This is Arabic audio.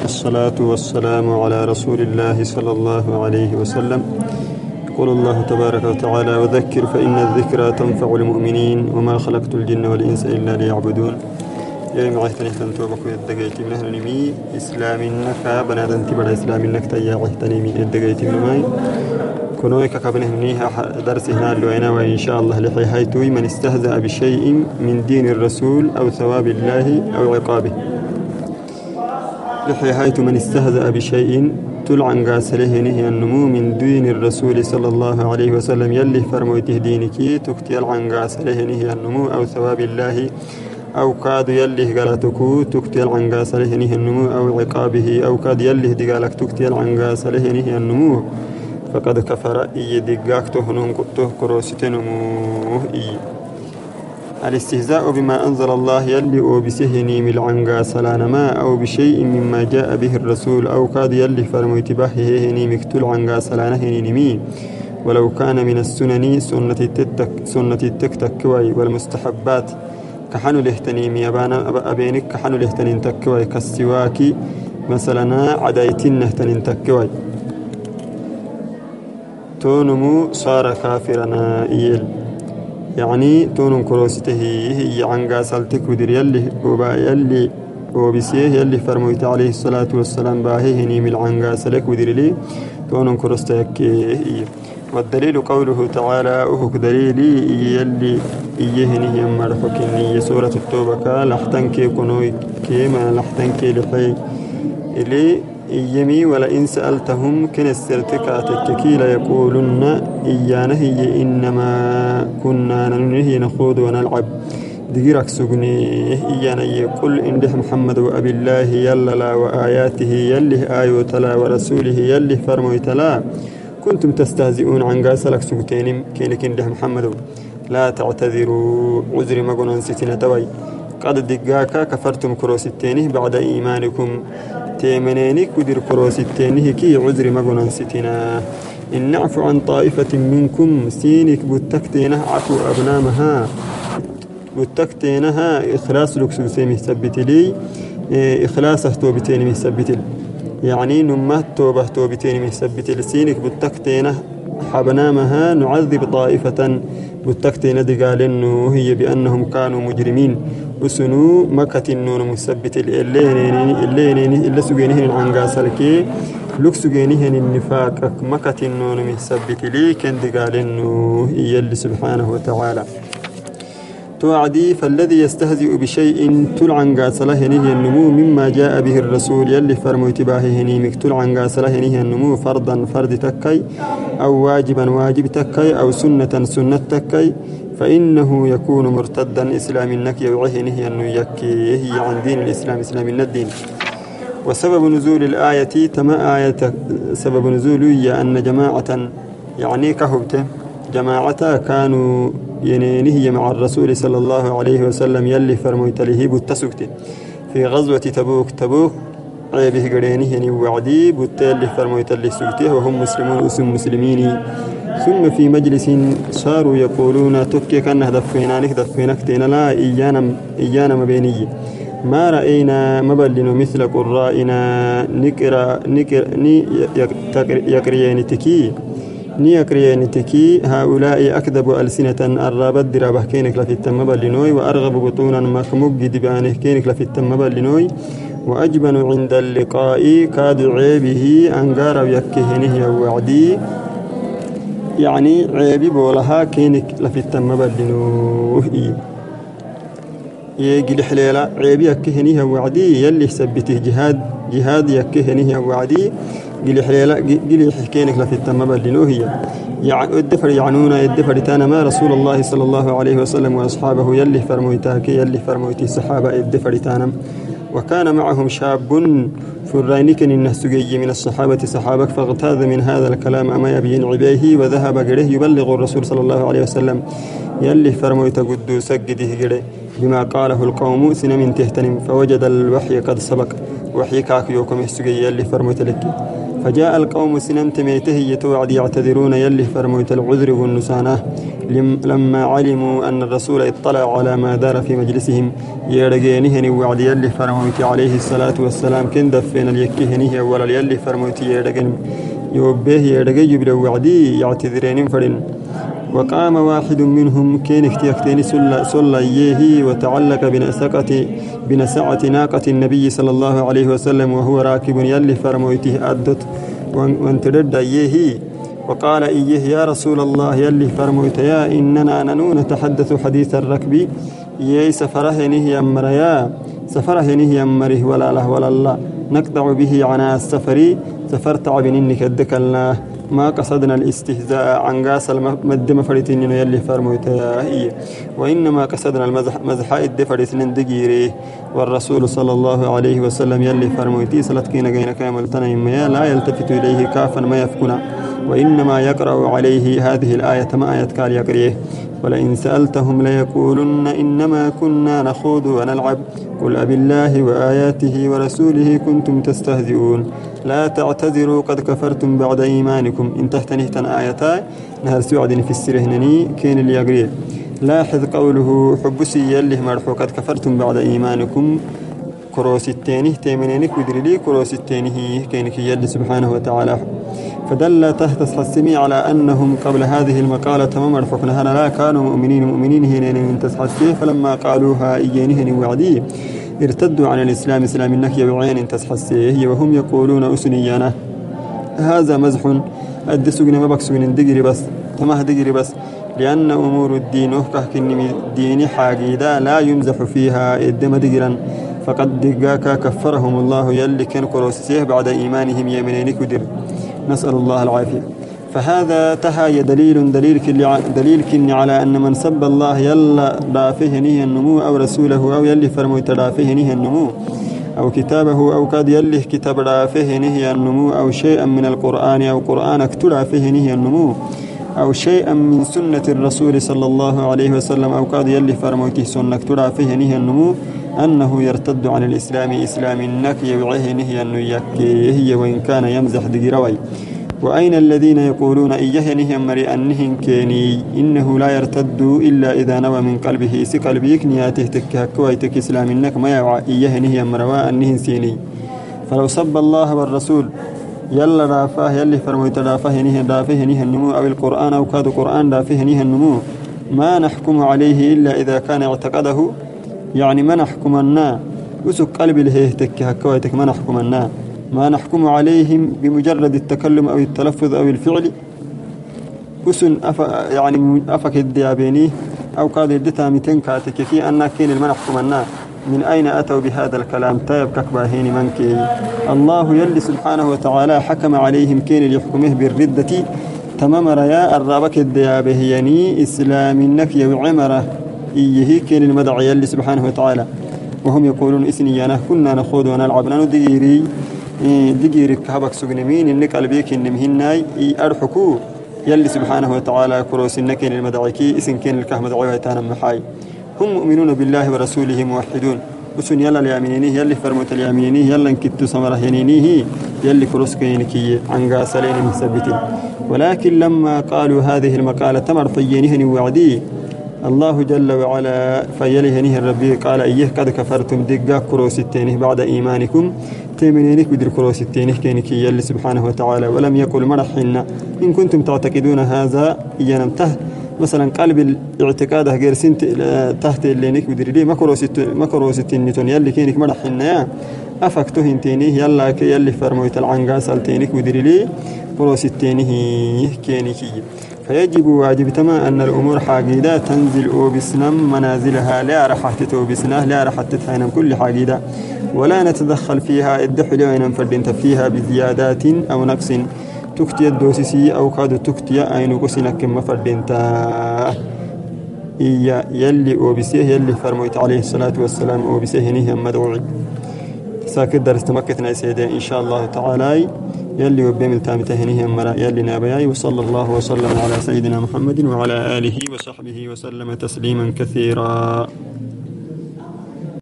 الصلاة والسلام على رسول الله صلى الله عليه وسلم. يقول الله تبارك وتعالى: وذكر فإن الذكرى تنفع المؤمنين وما خلقت الجن والإنس إلا ليعبدون. يا معيتني تنتوبك يدقيت من نمي إسلام النكا بنادن تبر إسلام النك تيا عيتني من يدقيت من ماي كنويك كابنه منيها درس هنا لوينا وإن شاء الله لحي هايتوي من استهزأ بشيء من دين الرسول أو ثواب الله أو عقابه. لحي هايتو من استهزأ بشيء تلعن قاسله نهي النمو من دين الرسول صلى الله عليه وسلم يلي فرموته دينك تكتي العن قاسله نهي النمو أو ثواب الله أو كاد يلي قالتكو تكتي العن قاسله نهي النمو أو عقابه أو كاد يلي دقالك تكتي العن قاسله نهي النمو فقد كفر دقاكته ننقطه كروستنمو الاستهزاء بما أنزل الله يلي أو بسهني من العنقا سلانما أو بشيء مما جاء به الرسول أو كاد يلي فرميت بحهني مكتول عنقا سلانهني نمي ولو كان من السنن سنة التكتكوي والمستحبات كحنو الاهتنيم يبانا أبينك كحنو الاهتنين تكوي كالسواكي مثلا عدايتين اهتنين تكوي تونمو صار كافرنا إيل يعني تونم كروسته هي عنقا سالتك ودر يلي وبا يلي وبسيه يلي فرميت عليه الصلاة والسلام باهيهني من عنقا سلك ودر لي تونم كروستك والدليل قوله تعالى أهك دليلي يلي إيهني يما رفكني سورة التوبة لحتنكي كنوي كيما لحتنكي لحي إلي إيمي ولئن سألتهم كن استرتكاتك ليقولن إيانا هي إنما كنا ننهي نخوض ونلعب دقيرك سقني إيانا يقول إنده محمد وأبي الله يلا لا وآياته يله آيو تلا ورسوله يله فرمو تلا كنتم تستهزئون عن قاسلك سقتين كينك إنده محمد لا تعتذروا عذر مقنن ستنا توي قد دقاكا كفرتم كروستينه بعد إيمانكم تيمنينك ودير كروستينه كي عذر مقنن ستنا إن نعفو عن طائفة منكم سينك بتكتينه عفو أبنامها بتكتينها إخلاص لكسوسي مثبت لي إخلاصه توبتين مثبت لي يعني نمت توبة توبتين مثبت لي سينك بتكتينه حبنامها نعذب طائفة بتكتين دقال إنه هي بأنهم كانوا مجرمين وسنو مكة النون مثبت اللي سجينهن عن قاسلكي لك سجينهن النفاق مكة النون مثبت لي كان دقال إنه هي اللي سبحانه وتعالى توعدي فالذي يستهزئ بشيء تلعن قاسله نهي النمو مما جاء به الرسول يلي فرمو تباهه نيمك تلعن قاسله نهي النمو فرضا فرد تكي أو واجبا واجب تكي أو سنة سنة تكي فإنه يكون مرتدا إسلام النك يوعيه نهي أنه يكيه عن دين الإسلام إسلام الدين. وسبب نزول الآية تما آية سبب نزولها أن جماعة يعني كهبته جماعة كانوا ينينه مع الرسول صلى الله عليه وسلم يلي فرميت له بتسكت في غزوة تبوك عيبه قرينه وعدي بتالي فرميت له سكته وهم مسلمون اسم مسلمين ثم في مجلس صاروا يقولون تكي كان دفينك تينا لا إيانا مبيني ما رأينا مبلن مثل قرائنا يقريين تكي نيكريانتكي هؤلاء أكذب ألسنة الرابط درابه كينك لفي التمبا لنوي وأرغب بطونا مكموك دبانه كينك لفي التمبا لنوي وأجبن عند اللقاء كاد عيبه أنقار ويكهنه وعدي يعني عيبي بولها كينك لفي التمبا لنوي يجي الحليلة عيبي يكهنه وعدي يلي سبته جهاد يكهنه وعدي قل حليلا قل حكينك لفي التمبا لنوهية الدفر يعنون الدفر تانا ما رسول الله صلى الله عليه وسلم وأصحابه يلي فرمويتاك يلي فرمويتي الصحابة الدفر تانا وكان معهم شاب فرينك الناس من الصحابة صحابك فاغتاظ من هذا الكلام أما يبين عبيه وذهب قريه يبلغ الرسول صلى الله عليه وسلم يلي فرمويت قدو سجده قريه بما قاله القوم سن من تهتنم فوجد الوحي قد سبق وحي كاك يوكم السجي يلي فرمويت لك فجاء القوم سنمت ميته يتوعد يعتذرون يلي فرمويت العذر والنسانة لما علموا أن الرسول اطلع على ما دار في مجلسهم يرجينهن وعد يلي فرموت عليه الصلاة والسلام كن دفين اليكهنه ولا يلي فرموت يرجن يوبه يرجي جبر وعدي يعتذرين فرن وقام واحد منهم كين اختيكتين صلى يهي وتعلق بنسعة ناقة النبي صلى الله عليه وسلم وهو راكب يلي فرموته أدت وانترد يهي وقال إيه يا رسول الله يلي فرموت يا إننا نتحدث حديث الركب يي سفرهنه يمريا سفرهنه يمره ولا له ولا الله نقطع به عنا السفر سفرت عبنك الدك الله ما قصدنا الاستهزاء عن قاس المدم فريتين يلي فرموت هي وإنما قصدنا المزح الدفريتين دقيري والرسول صلى الله عليه وسلم يلي فرموتي سلتكين جين كامل تنيم لا يلتفت إليه كافا ما يفكنا وإنما يقرأ عليه هذه الآية ما آية قال يقريه ولئن سألتهم ليقولن إنما كنا نخوض ونلعب قل أبالله وآياته ورسوله كنتم تستهزئون لا تعتذروا قد كفرتم بعد إيمانكم إن تحتنهتن آيتان نهر سعد في السرهنني كين اللي يقريه لاحظ قوله حبسي يلي مرحو قد كفرتم بعد إيمانكم كروس التاني تيمنينك ودرلي كروس التاني كينك يلي سبحانه وتعالى فدل تحت السمي على أنهم قبل هذه المقالة مرحقنا لا كانوا مؤمنين هنا من تسحسيه فلما قالوها إيانهن وعدي ارتدوا عن الإسلام إسلام النكي وعين تسحسيه وهم يقولون أسنيانا هذا مزح الدسوغن ما بكسوغن دقري بس تماه دقري بس لأن أمور الدين وفقه كنمي دين حاقيدا لا يمزح فيها إدم دقرا فقد دقاك كفرهم الله يلي كان قروسيه بعد إيمانهم يمنين كدر نسأل الله العافية فهذا تهاي دليل كني على أن من سب الله يلا رافه نيه النمو أو رسوله أو يلي فرموت رافه نيه النمو أو كتابه أو قد يلي كتاب رافه نيه النمو أو شيئا من القرآن أو قرآن اكتب رافه نيه النمو أو شيئا من سنة الرسول صلى الله عليه وسلم أو قد يلي فرموته سنة اكتب رافه نيه النمو أنه يرتد عن الإسلام إسلام النكي وعيه نهي أنه يكيه وإن كان يمزح دقروي وأين الذين يقولون إيه نهي مري أنهن كيني إنه لا يرتد إلا إذا نوى من قلبه سقلبيك نياته تكهكويتك إسلام النك ما يوعى إيه نهي مروا أنهن سيني فلو سب الله والرسول يلا رافاه يلي فرموت رافاه نهي النمو أو القرآن أو كاد قرآن رافاه نهي النمو ما نحكم عليه إلا إذا كان اعتقده يعني ما نحكمنا وسك قلب الهيتك هكويتك ما نحكم عليهم بمجرد التكلم أو التلفظ أو الفعل وسن يعني أفك الديابيني أو قاد الدتا متن كاتك في أن كين ما نحكمنا من أين أتوا بهذا الكلام تايب ككباهين منكي الله يلي سبحانه وتعالى حكم عليهم كين ليحكمه بالردة تمام ريا الرابك الديابهيني إسلام النكي وعمره إيه كين المدعي يلي سبحانه وتعالى وهم يقولون إسنيانا كنا نخوض ونلعب لأنه دقيري كهبك سجنمين إنك قلبيك إنمهناي أرحكو يلي سبحانه وتعالى كروس النكين المدعيكي إسن كين الكهمدعي ويتانا محاي هم مؤمنون بالله ورسوله موحدون وسن يلا اليامينيه يلي فرموت اليامينيه يلا انكتو سمره ينينيه يلي كروس كينكي عن قاسلين مثبتين ولكن لما قالوا هذه المقالة تمر طيينهن وعدي الله جل وعلا فيلهنه الربي قال إيه قد كفرتم دقا كروس التينه بعد إيمانكم تيمنينك بدر كروس التينه كينكي يلي سبحانه وتعالى ولم يقل مرحنا إن كنتم تعتقدون هذا ينمته مثلا قلب الاعتقاد غير سنت تحت اللي نك بدر لي ما كروس التينتون يلي كينك مرحنا يا أفكته انتينه يلا كي يلي فرموت العنقاس التينك بدر لي كروس التينه كينكي فيجب واجب تما أن الأمور حاجيدة تنزل بسنم منازلها لا رحت بسنه لا رحت تحين كل حاجيدة ولا نتدخل فيها الدحل وين فردنت فيها بزيادات أو نقص تكتي الدوسسي أو كاد تكتي أين قسنا كما فردنت يلي أوبسيه يلي فرميت عليه الصلاة والسلام أوبسيه نهي مدعوي ساكت درس تمكتنا سيدي إن شاء الله تعالى يلي وبيمل تامتهنيه مرا يلي نابياي وصلى الله وسلم على سيدنا محمد وعلى آله وصحبه وسلم تسليما كثيرا.